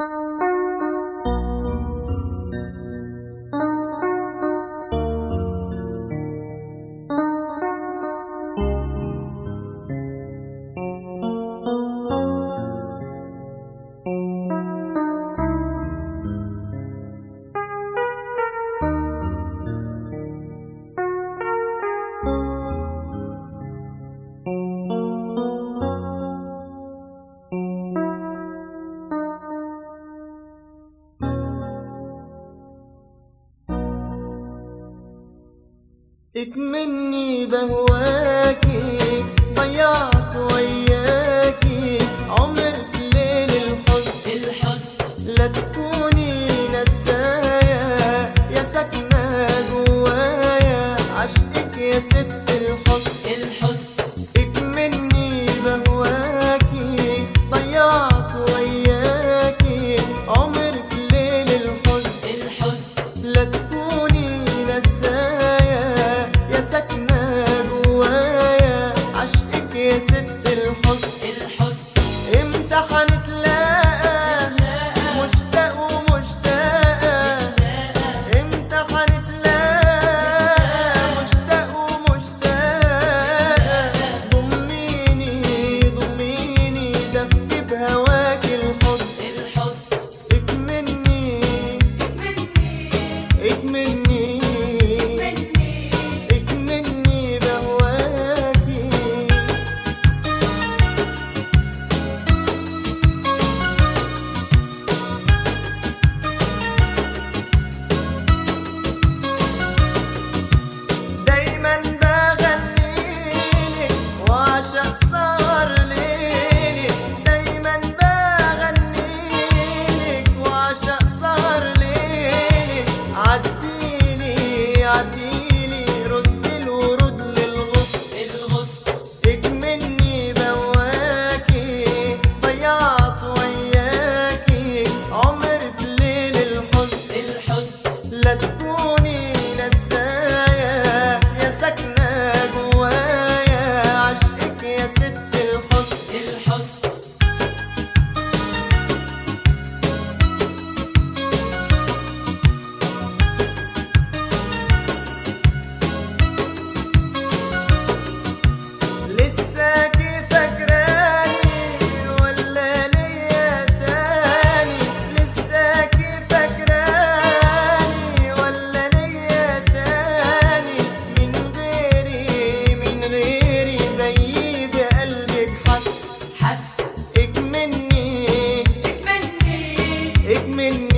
اكمني بهواكي ضيعت وياكي عمر في ليل الحزن لا تكوني نسايا يا ساكنة جوايا عشقك يا ست الحزن اكمني بهواكي ضيعت وياكي عمر في ليل الحزن لا تكوني نسايا يا ساكنة جوايا عشقك يا ست الحزن امتى هنتلاقى مشتاق ومشتاقة امتى هنتلاقى مشتاق ومشتاقة ضميني دفي بهواكي الحضن اكمني بهواكي دايما بغنيلك وعشق سهر ليلي دايما بغنيلك وعشق سهر ليلي عديلي رد الورود للغصن اكمني بهواكي ضيعت وياكي عمر في ليل الحزن لا تكوني نسايا يا ساكنة جوايا عشقك يا ست الحزن لساكي فاكراني ولا ليا تاني لساكي فاكراني ولا ليا تاني من غيري زي بقلبك حس اكمني